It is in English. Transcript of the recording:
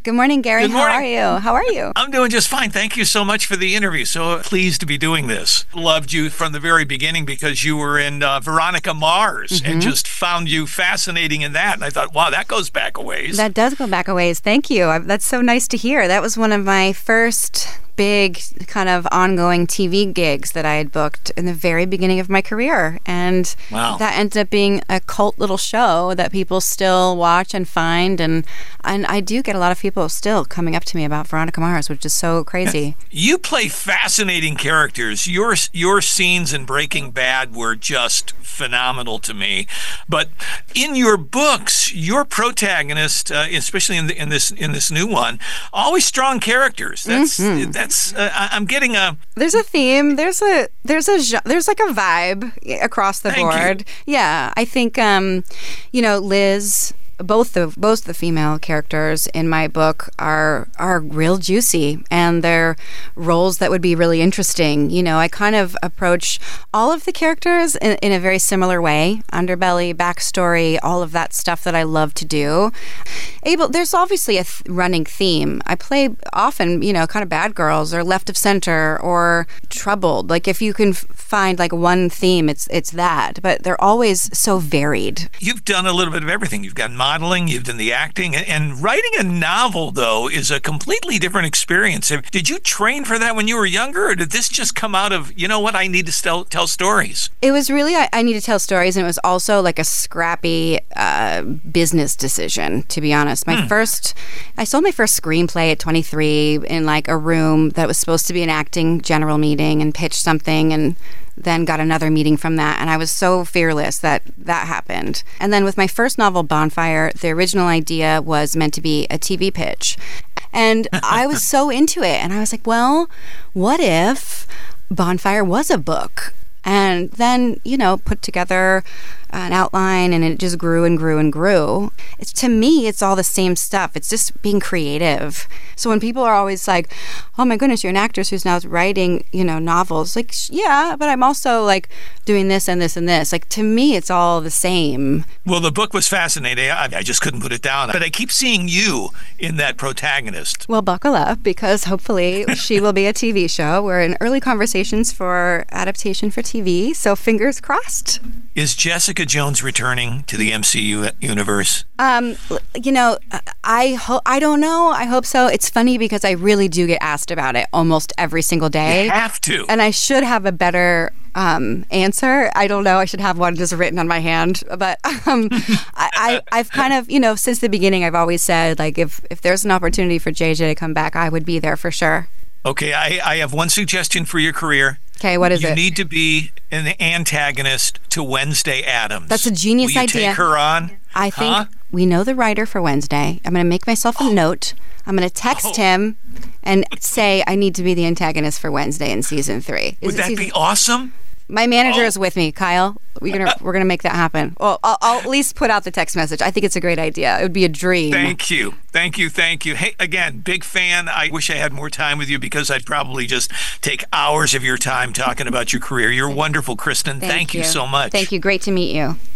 Good morning, Gary. Good morning. How are you? How are you? I'm doing just fine. Thank you so much for the interview. So pleased to be doing this. Loved you from the very beginning because you were in Veronica Mars and just found you fascinating in that. And I thought, wow, that goes back a ways. That does go back a ways. Thank you. That's so nice to hear. That was one of my first big kind of ongoing TV gigs that I had booked in the very beginning of my career. And that ended up being a cult little show that people still watch and find. And I do get a lot of people still coming up to me about Veronica Mars, which is so crazy. You play fascinating characters. Your scenes in Breaking Bad were just phenomenal to me. But in your books, your protagonist, especially in this new one, always strong characters. I'm getting a. There's a theme. There's like a vibe across the board. Yeah, I think Liz. Both the female characters in my book are real juicy, and they're roles that would be really interesting. I kind of approach all of the characters in a very similar way. Underbelly, backstory, all of that stuff that I love to do. There's obviously a running theme. I play often, kind of bad girls or left of center or troubled. Like if you can find like one theme, it's that. But they're always so varied. You've done a little bit of everything. You've got modeling, you've done the acting, and writing a novel, though, is a completely different experience. Did you train for that when you were younger, or did this just come out of, I need to tell stories? It was really, I need to tell stories, and it was also like a scrappy business decision, to be honest. I sold my first screenplay at 23 in like a room that was supposed to be an acting general meeting, and pitched something, and then got another meeting from that, and I was so fearless that happened. And then with my first novel, Bonfire, the original idea was meant to be a TV pitch. And I was so into it, and I was like, well, what if Bonfire was a book? And then, put together an outline, and it just grew and grew and grew. To me, it's all the same stuff. It's just being creative. So when people are always like, oh my goodness, you're an actress who's now writing, novels. Like, yeah, but I'm also like doing this and this and this. Like, to me, it's all the same. Well, the book was fascinating. I just couldn't put it down. But I keep seeing you in that protagonist. Well, buckle up, because hopefully she will be a TV show. We're in early conversations for adaptation for TV. So fingers crossed. Is Jessica Jones returning to the MCU universe? I don't know. I hope so. It's funny because I really do get asked about it almost every single day. You have to. And I should have a better answer. I don't know. I should have one just written on my hand. But I've kind of, since the beginning, I've always said, like, if there's an opportunity for JJ to come back, I would be there for sure. Okay, I have one suggestion for your career. Okay, what is it? You need to be an antagonist to Wednesday Addams. That's a genius idea. Will you take her on? I think we know the writer for Wednesday. I'm going to make myself a note. I'm going to text him and say I need to be the antagonist for Wednesday in season 3. Would that be awesome? My manager is with me, Kyle. We're gonna make that happen. Well, I'll at least put out the text message. I think it's a great idea. It would be a dream. Thank you. Hey, again, big fan. I wish I had more time with you, because I'd probably just take hours of your time talking about your career. You're wonderful, Kristen. Thank you so much. Thank you. Great to meet you.